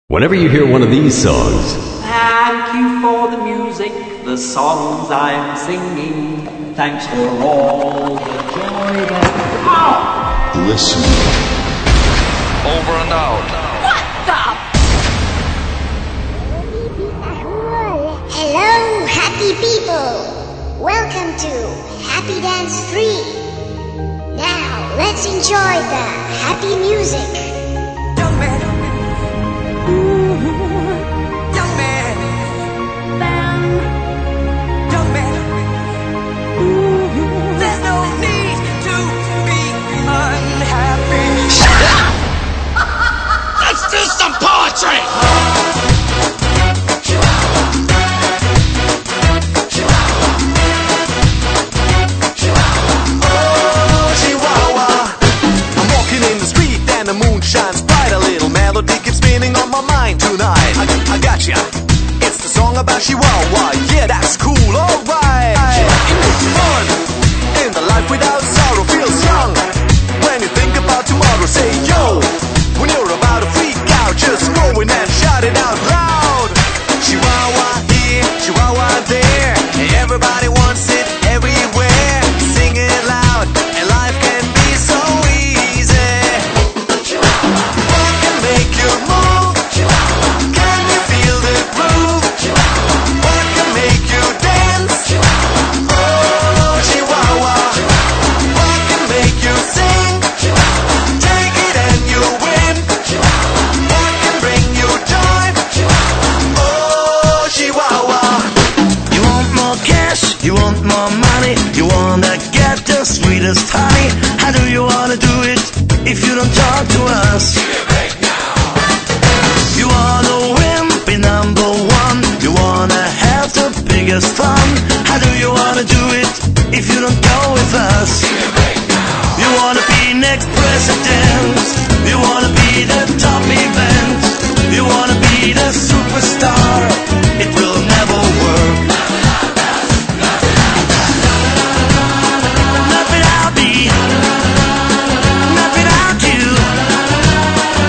Whenever you hear one of these songs, thank you for the music, the songs I'm singing. Thanks for all the joy that... Ow! Listen. Over and out. What the... Hello, happy people. Welcome to Happy Dance 3. Now, let's enjoy the happy music. Young man. Young man. Young man. There's no need to be unhappy. Shut up! Let's do some poetry! Oh, Chihuahua. I'm walking in the street and the moon shines bright. A little melody keeps spinning on my mind tonight. I gotcha. It's the song about Chihuahua. Yeah, that's cool, alright. Fun in the life without sorrow feels young. When you think about tomorrow, say yo. When you're about to freak out, just go in and shout it out loud. Chihuahua here, Chihuahua there. Everybody wants it everywhere. Sing it loud, and life can be so easy. What can make you move? Can you feel the groove? What can make you dance? Oh, Chihuahua. What can make you sing? Take it and you win. What can bring you joy? Oh, Chihuahua. You want more cash, you want more money, you wanna get the sweetest honey. How do you wanna do it if you don't talk to us? You wanna win, be number one, you wanna have the biggest fun. How do you wanna do it if you don't go with us? You wanna be next president, you wanna be the top event, you wanna be the superstar. It will never work. Not without me, not without you.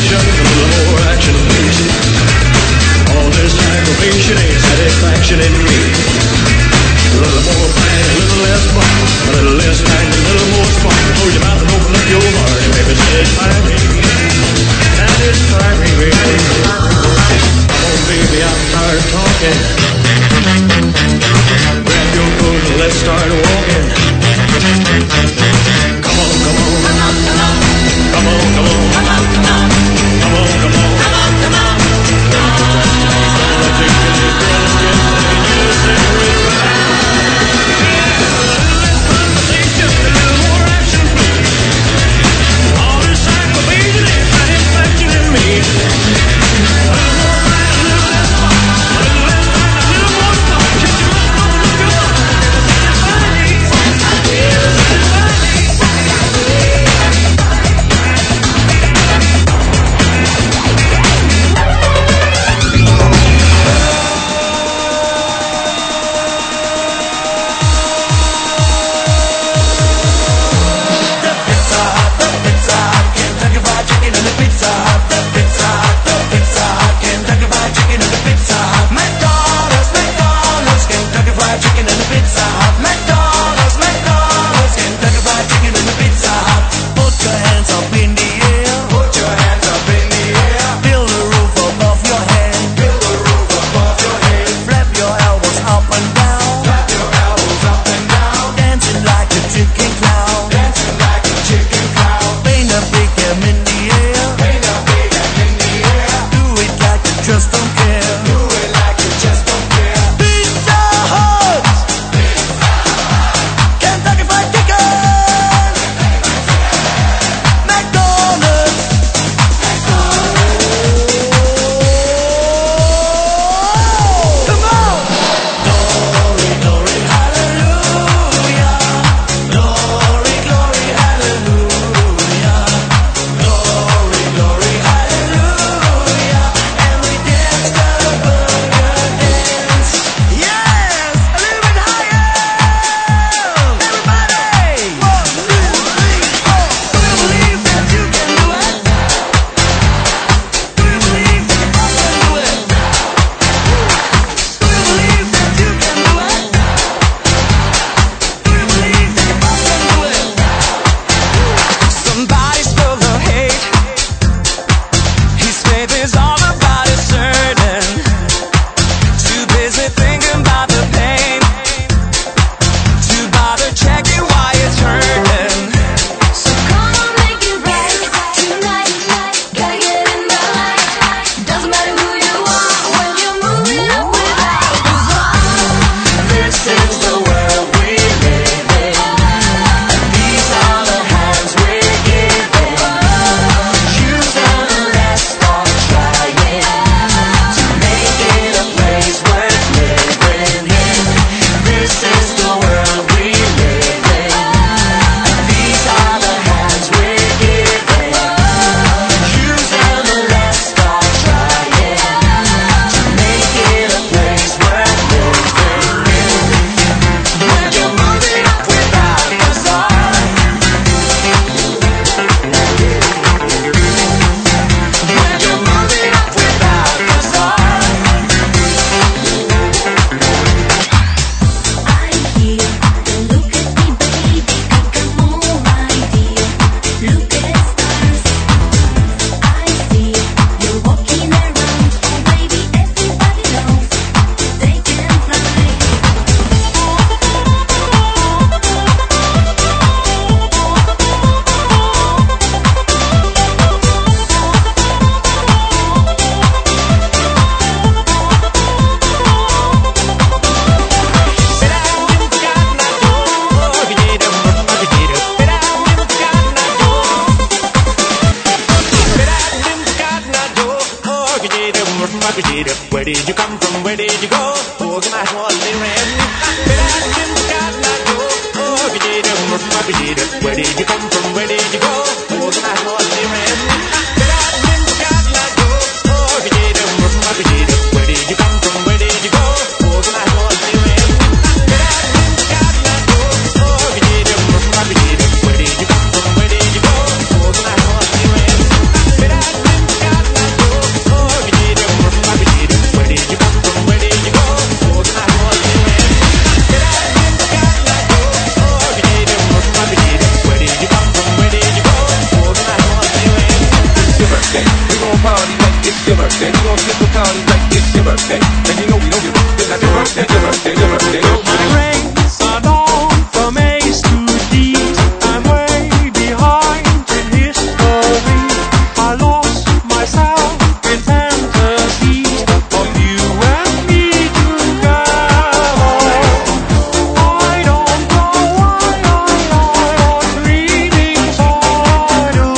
aggravation, a little more action, please. All this aggravation ain't satisfaction in me. A little more pain, a little less fun. A little less pain, a little more fun. Close your mouth and open up your heart, and baby, satisfy me. Satisfy me, baby. Come on, baby, I'm tired of talking. Grab your coat and let's start walking. Come on, come on. Come on, come on. Come on, come on. Come on, come on. Come on, come on. Come on, come on. Where did you come from? Where did you go? Organize what they ran. Where did you come from? Where did you go? Organize what they ran. Where did you come from? Where did you go? Organize what they ran. Where did you come from? Where did you go? Organize what they ran. birthday. We gon' party like it's your birthday. We gon' skip the party like it's your birthday. And you know we don't give a fuck. It's not your birthday, your birthday, your birthday. My race are on from A's to D's. I'm way behind in history. I lost myself in fantasies of you and me together. I don't know why I'm dreaming so I do.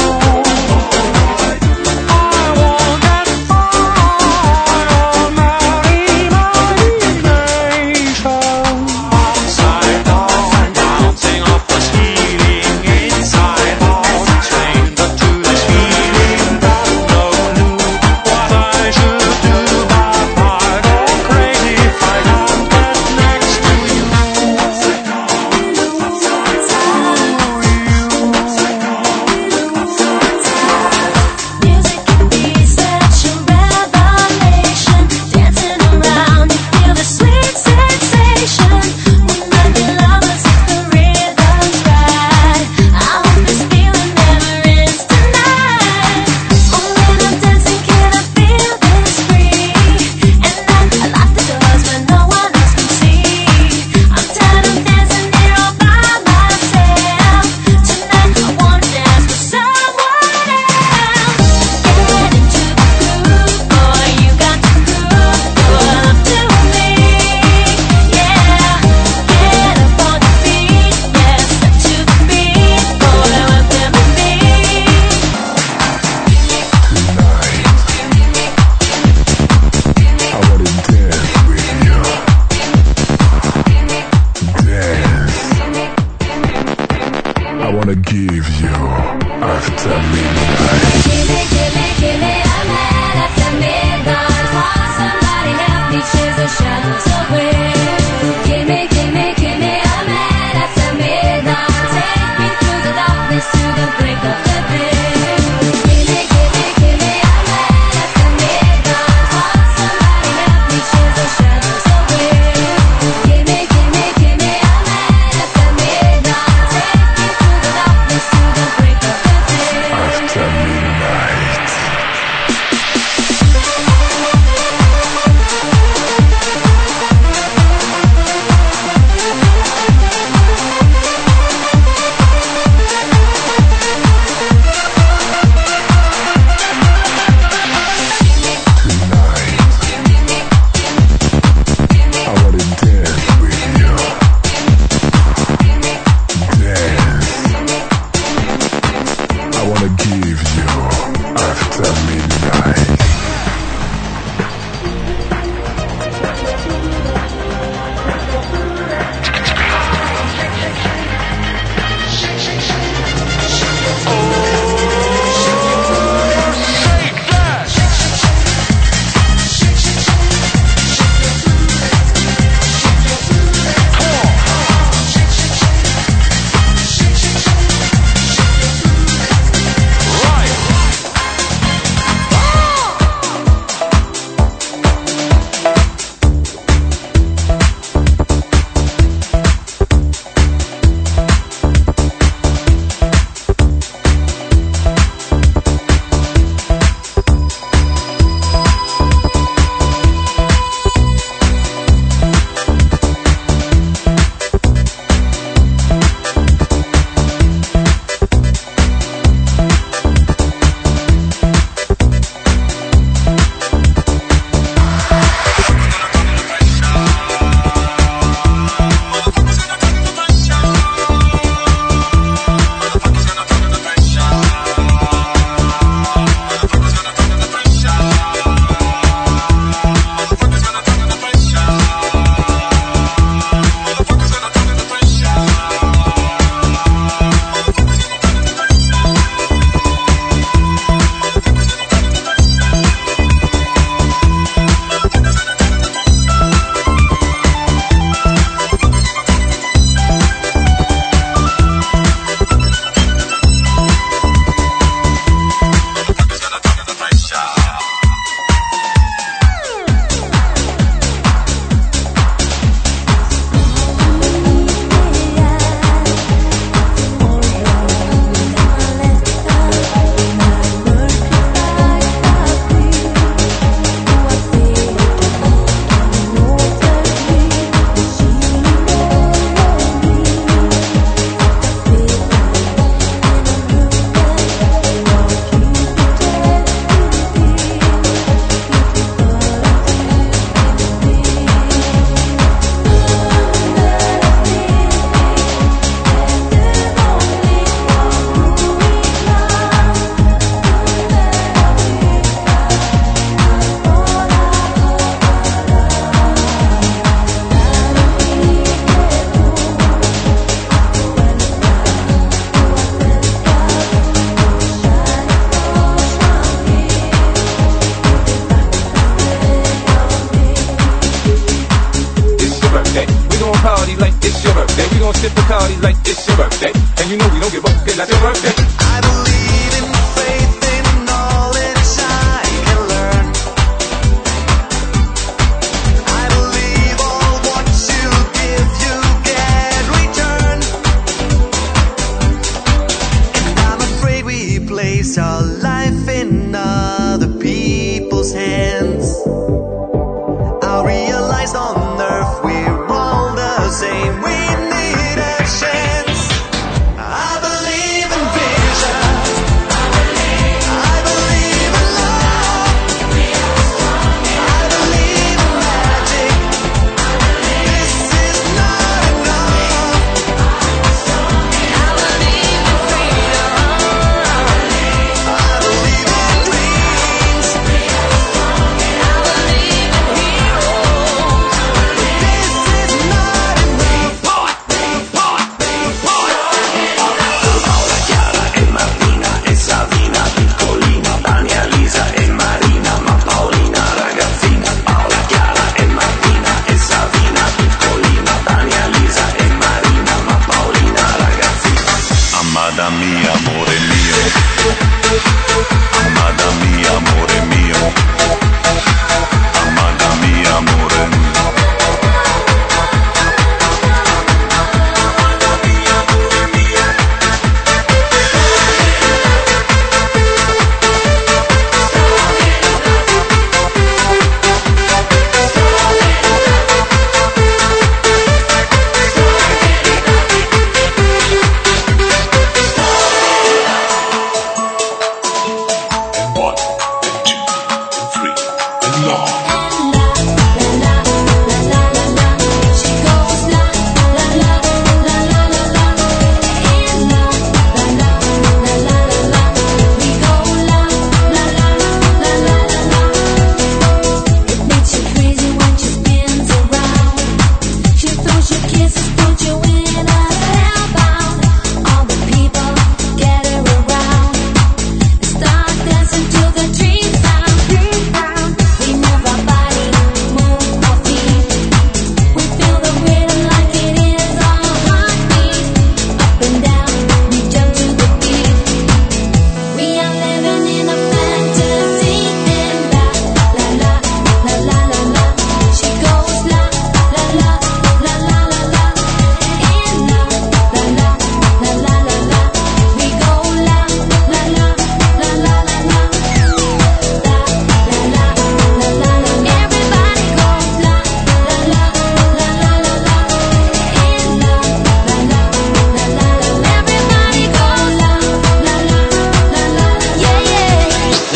I want that fire, marry my imagination. Upside down, bouncing off the ceiling, inside out, stranger to this feeling. Got no clue what I should do, but I go crazy if I can't get next to you. Music can be such a revelation. Dancing around, you feel the sweet sensation. When nothing lovers, the rhythm's right. I hope this feeling never ends tonight. Oh, when I'm dancing, can I feel this free? And I lock the doors when no one else can see. I'm tired of dancing here all by myself. Tonight I wanna dance with someone else. Get into the groove, boy, you got to groove, boy, up to me. Yeah, get up on your feet, yeah, step to the beat, boy, up there with me. I wanna dance with you. Dance. I wanna give you after midnight. Give me a man after midnight. Somebody help me chase the shadows away. Give me a man after midnight. Take me through the darkness to the break of the day. Give me a man after midnight. Somebody help me chase the shadows away. Give me a man after midnight. Take me through the darkness to the break of the day. After midnight. I wanna dance with you. Dance. I wanna give you after midnight. Right.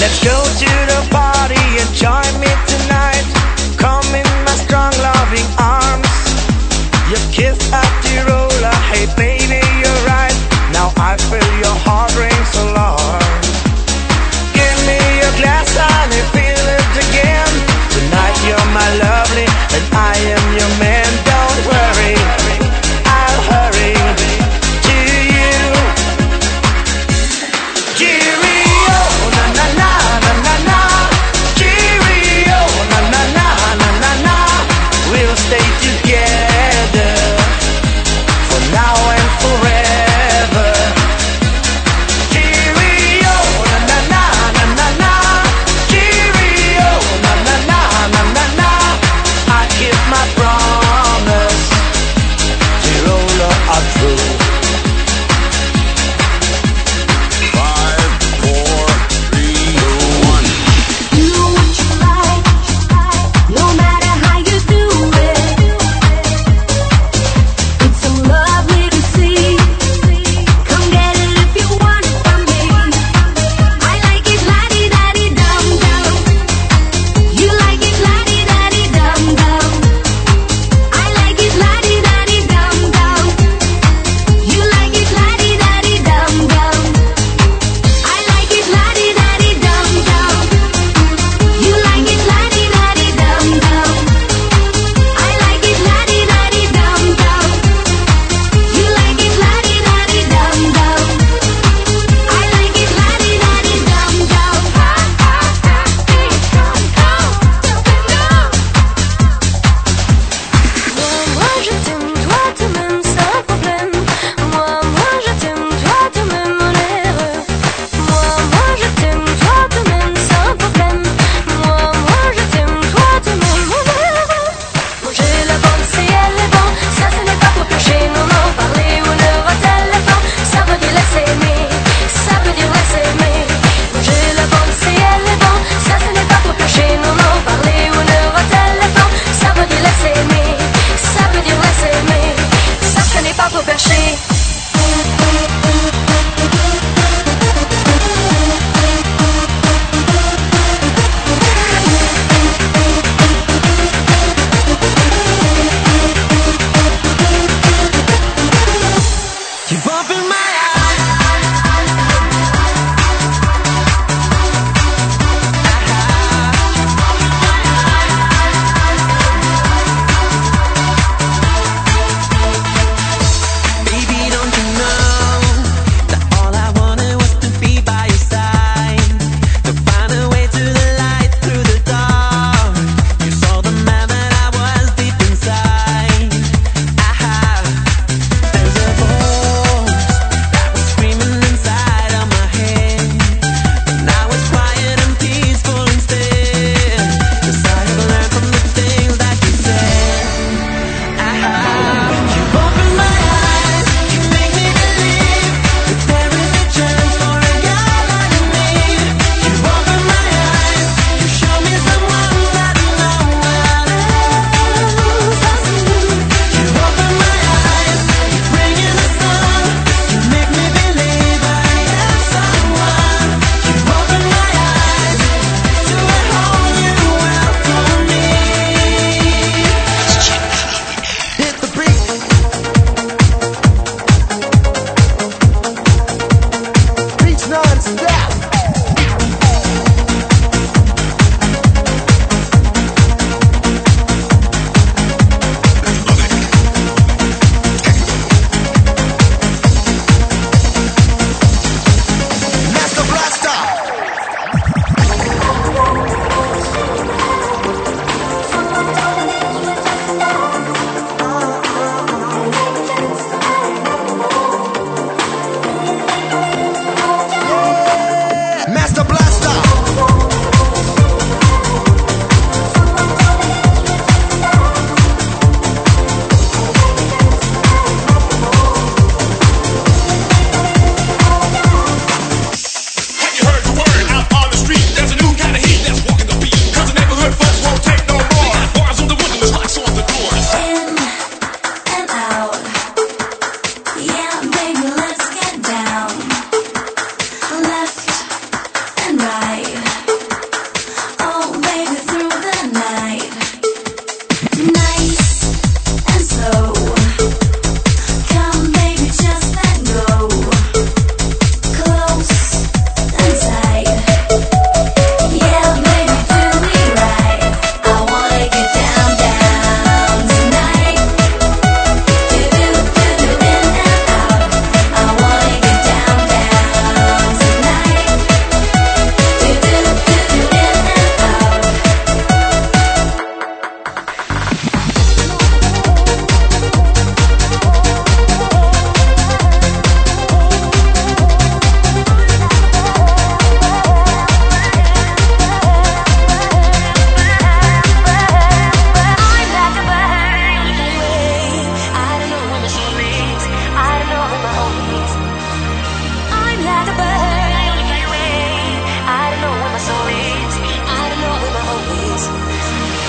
Let's go to the party and join me tonight. Come in my strong loving arms. Your kiss at the roller, hey baby, you're right. Now I feel your heart rings alarm. Give me your glass, honey, feel it again. Tonight you're my lovely, and I am your man. Don't worry, I'll hurry to you. Cheerio, na na na na na na.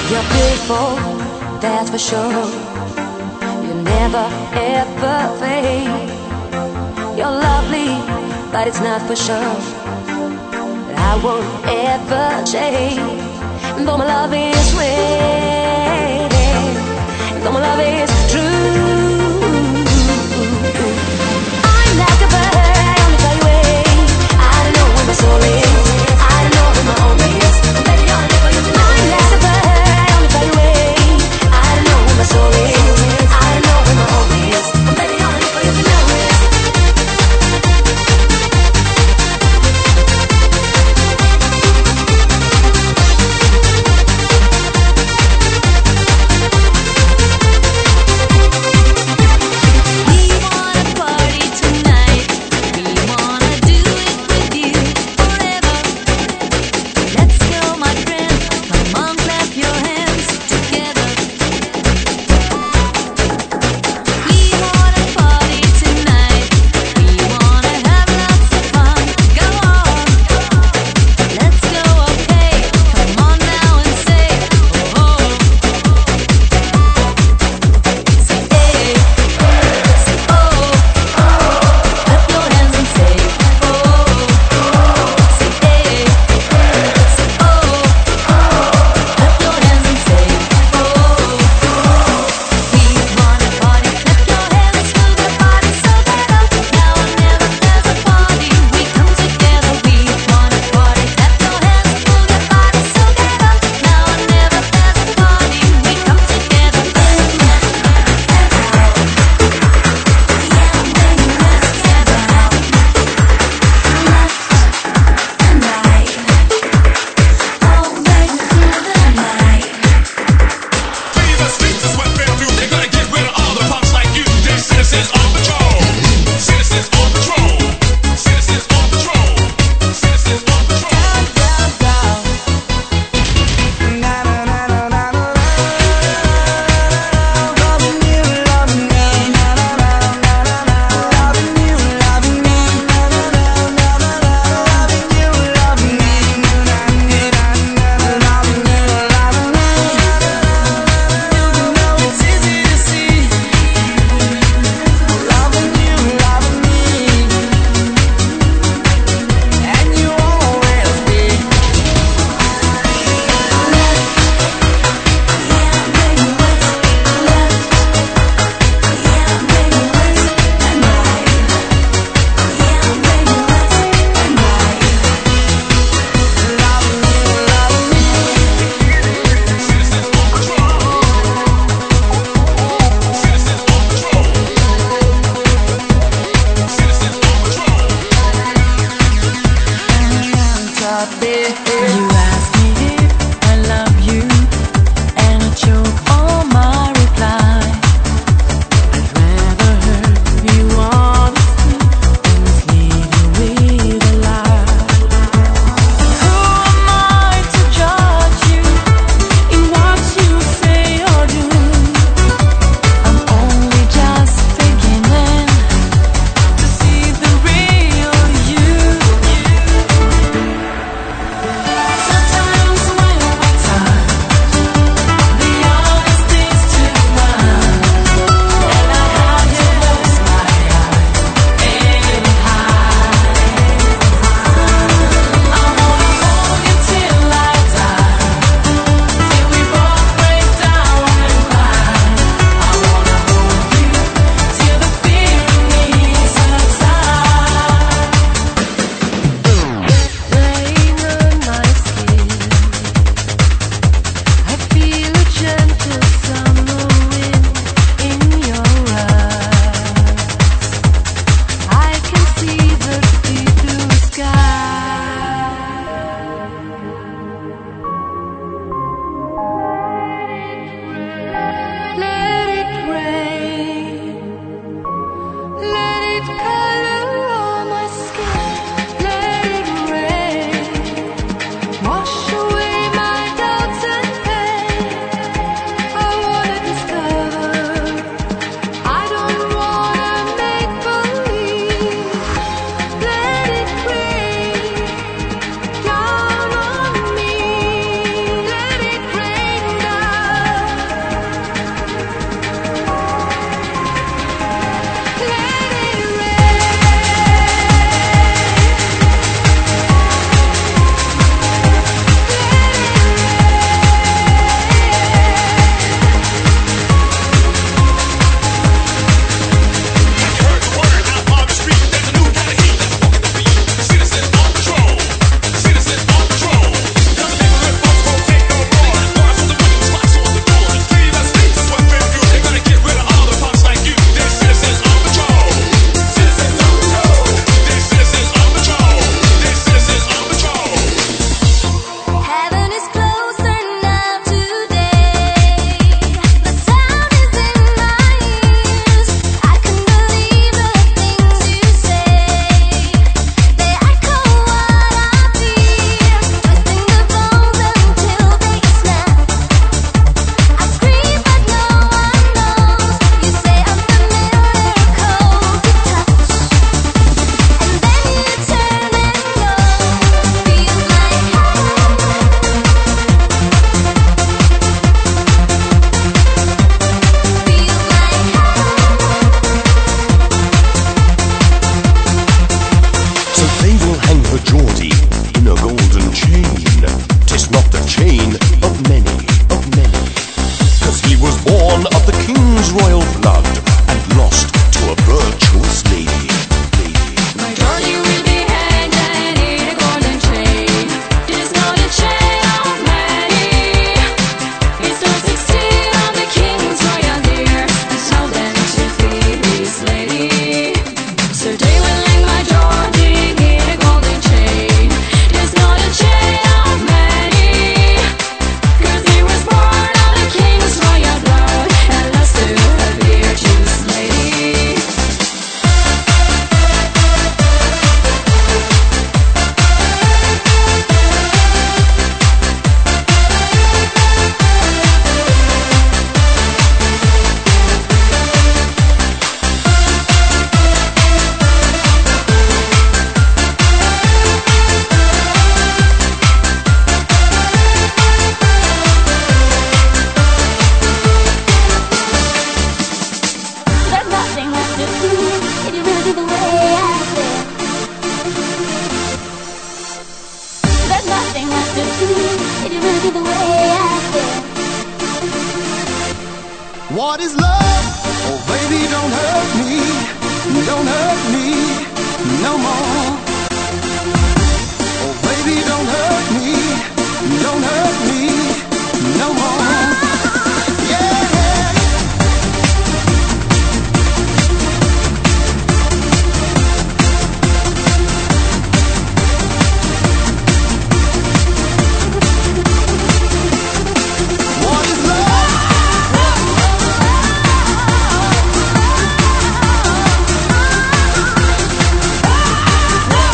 You're beautiful, that's for sure. You never ever fade. You're lovely, but it's not for sure that I won't ever change. Though my love is waiting, though my love is true. I'm like a bird, I only fly away. I don't know where my soul is, I don't know where my home is. Baby, you're never you know. I'm like a bird, I only fly away. I don't know where my soul is, I don't know where my home is. Baby, you're never you know it. really be the way I feel. What is love? Oh baby, don't hurt me. Don't hurt me no more. Oh baby, don't hurt me. Don't hurt me no more. Whoa.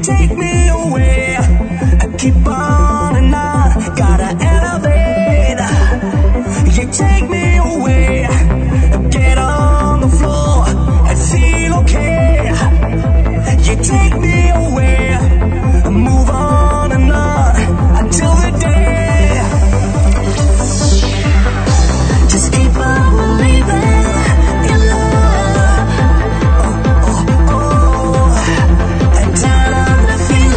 take me away, keep on and on, gotta elevate. You take me away, get on the floor and feel okay. You take me away, move on and on until the day. Just keep on believing in love. And turn on the feeling.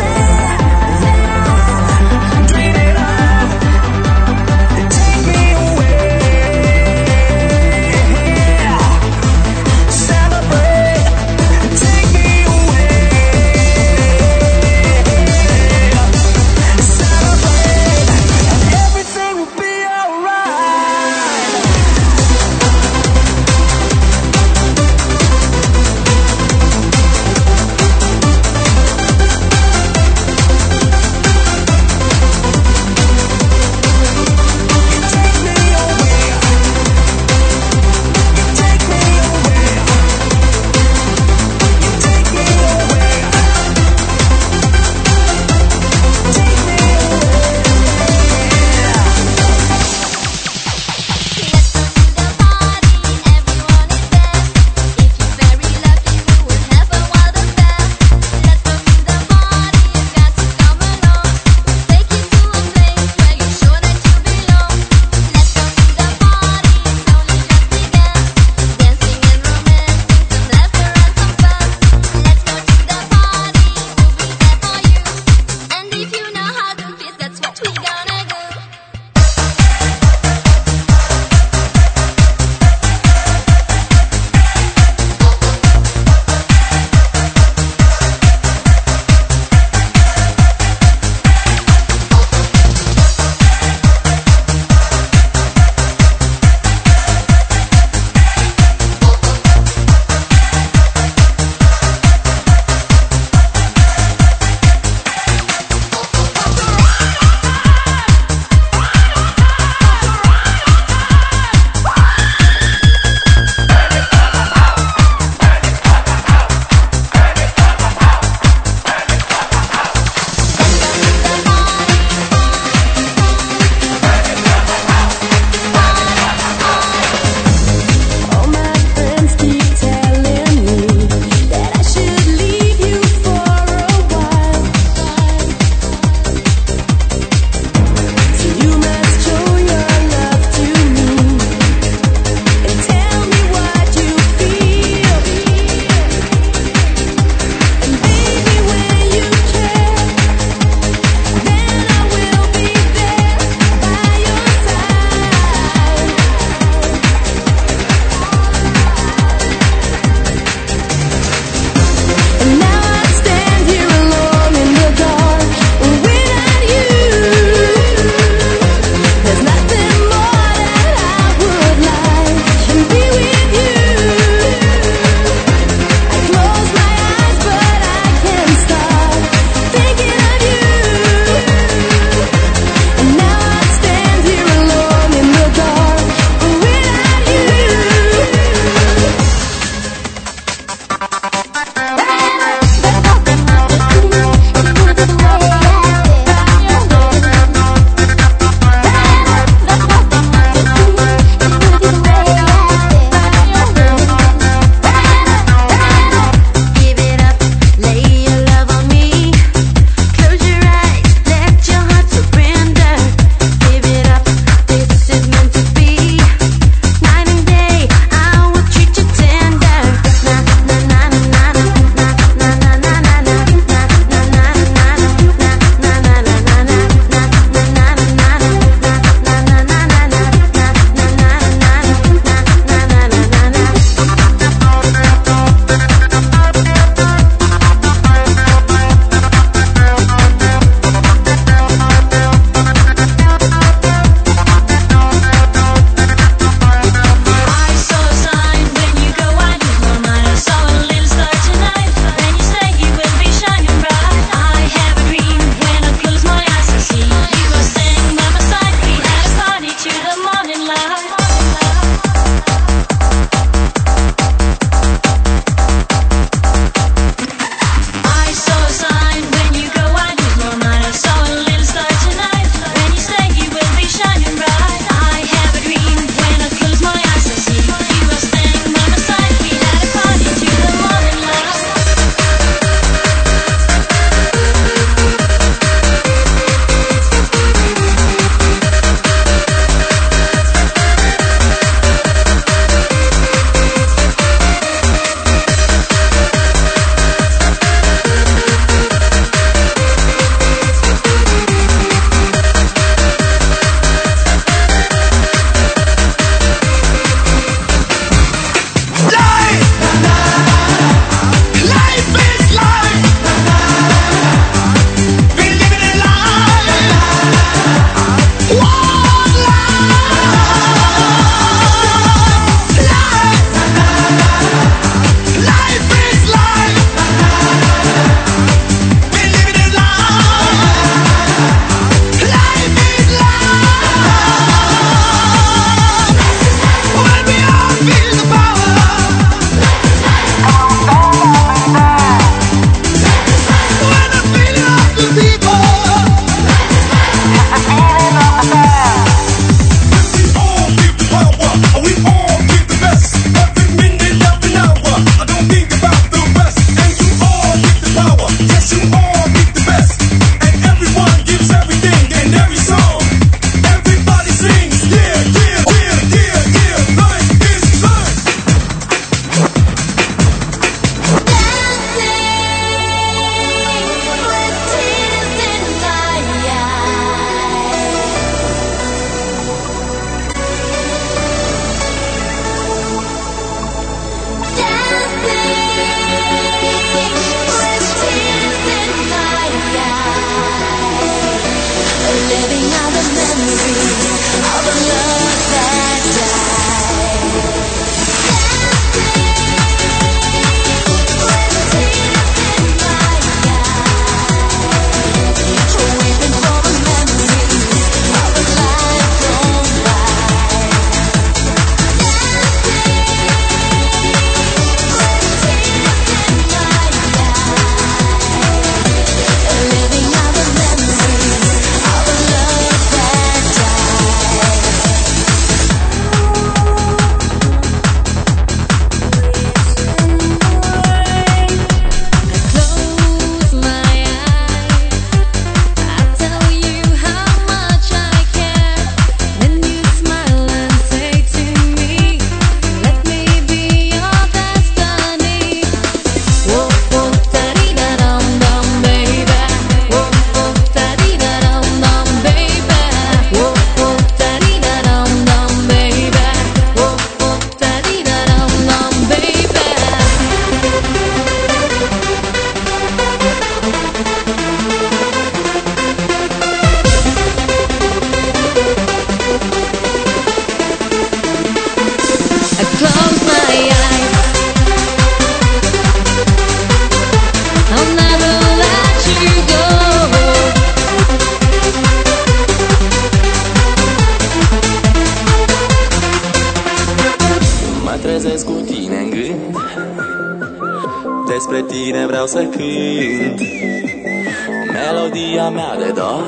Despre tine vreau să cânt melodia mea de dor,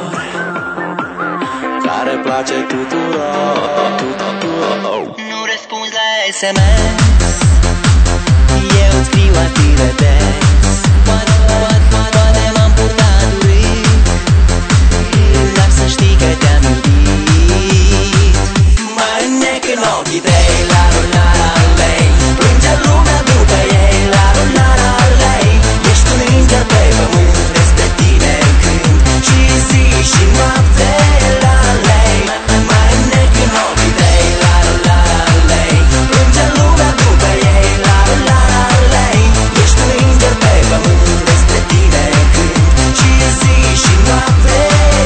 care place tuturor. Nu răspunzi la SMS, eu îți scriu atât de des. Poate m-am purtat urât, dar să știi că te-am iubit. Mă înnec în ochii tăi, la la la lei, plânge lumea după ei, la la la lei. Ești un înger pe pământ, despre tine cânt și zi și noapte, la lei. Mă înnec în ochii tăi, la la la lei, plânge lumea după ei, la la la lei. Ești un înger pe pământ, despre tine cânt și zi și noapte.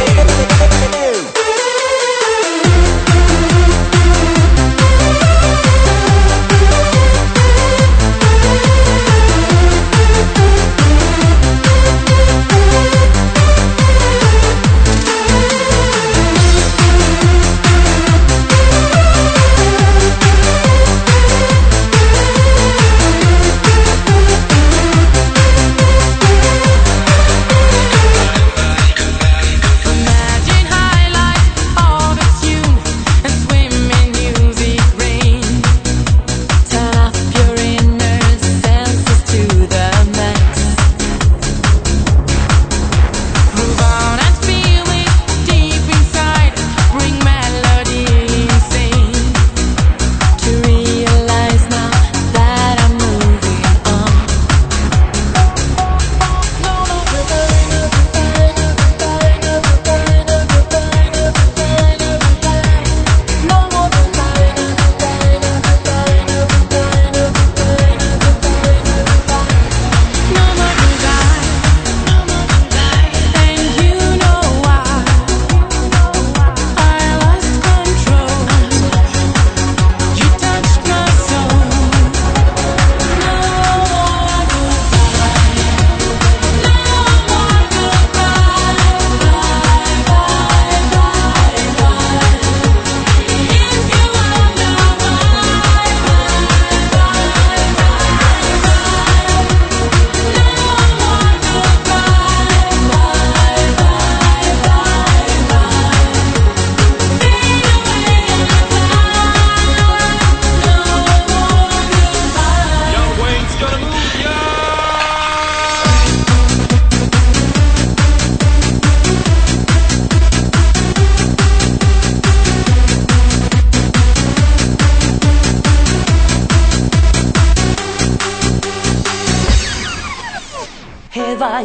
Have I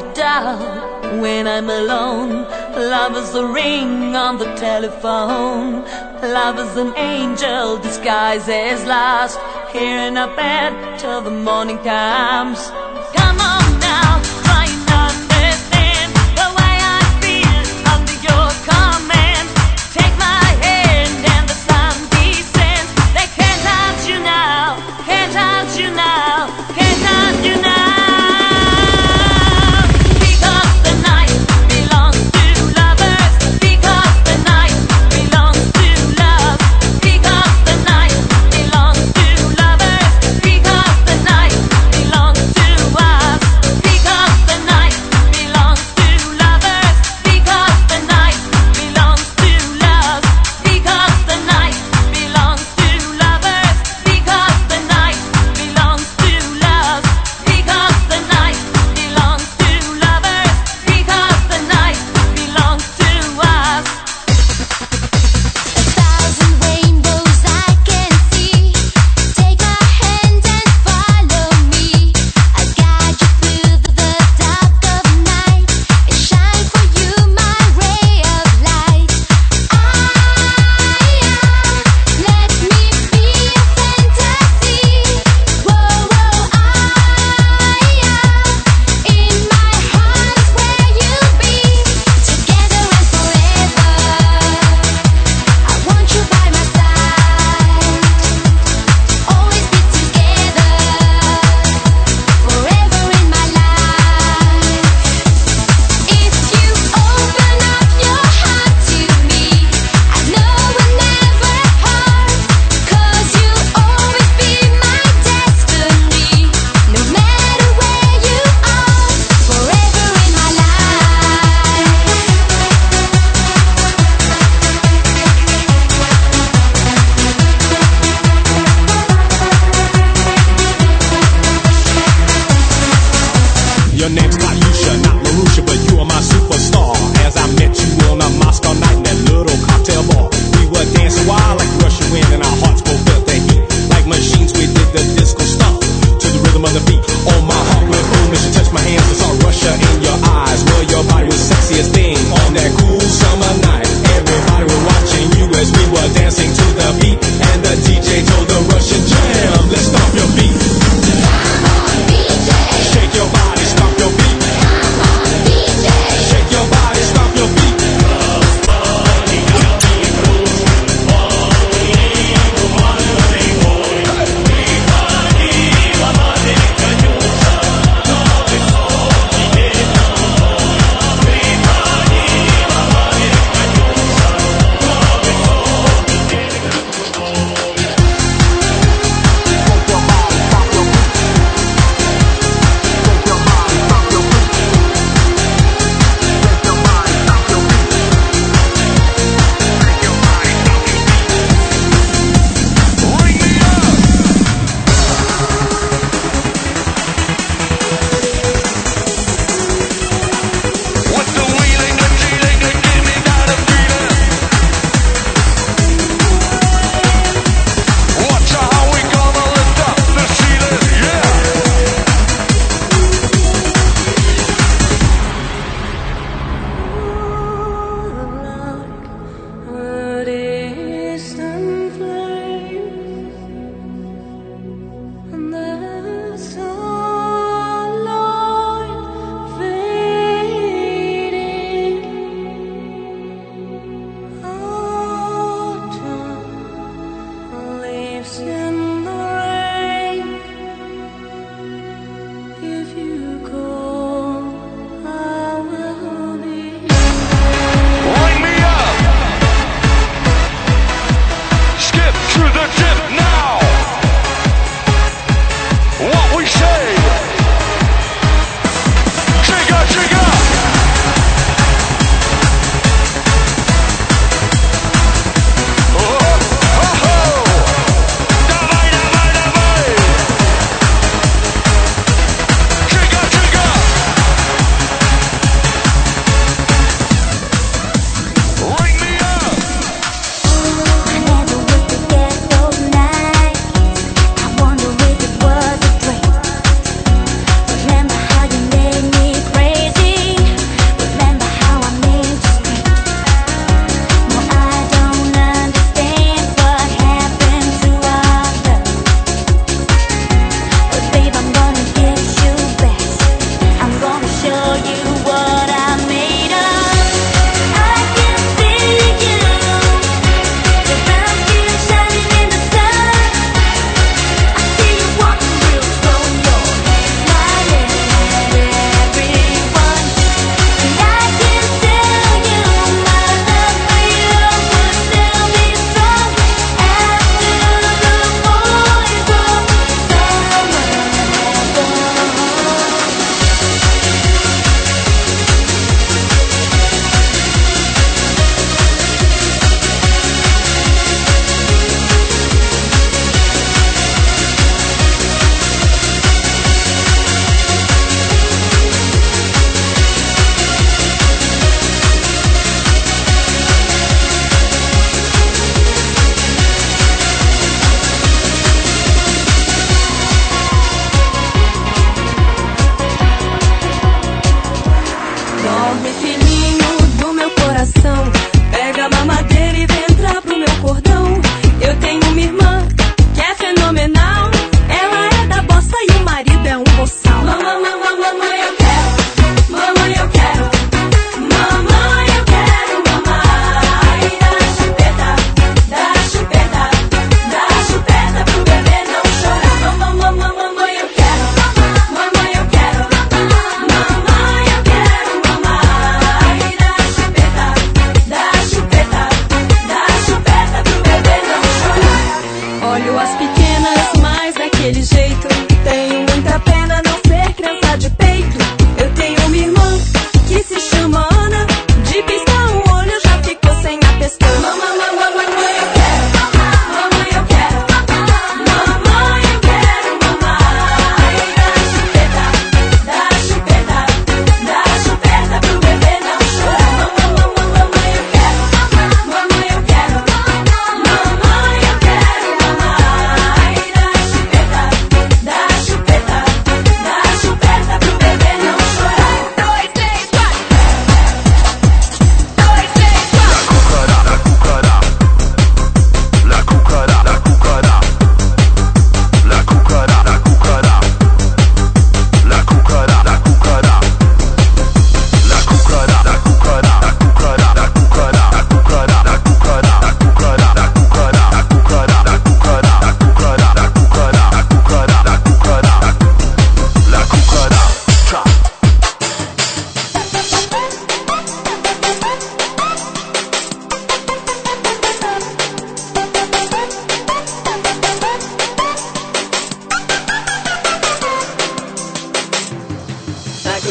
doubt when I'm alone? Love is a ring on the telephone. Love is an angel disguised as lost, here in a bed till the morning comes. Come on now, try and understand the way I feel under your command. Take my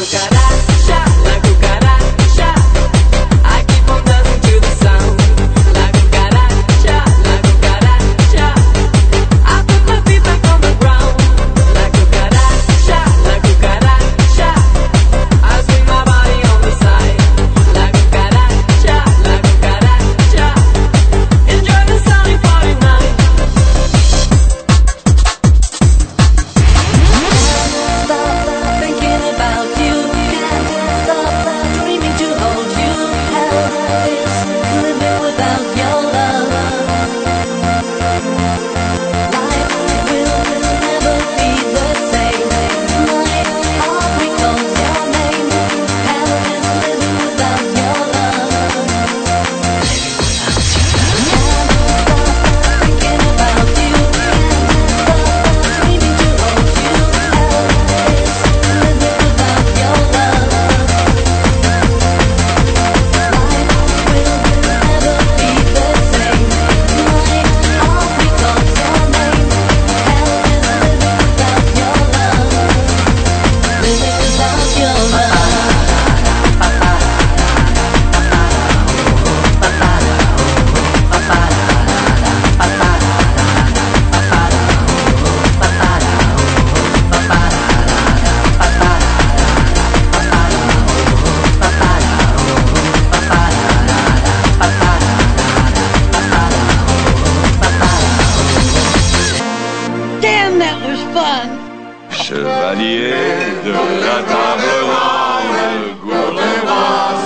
Chevalier de la table ronde, gourmand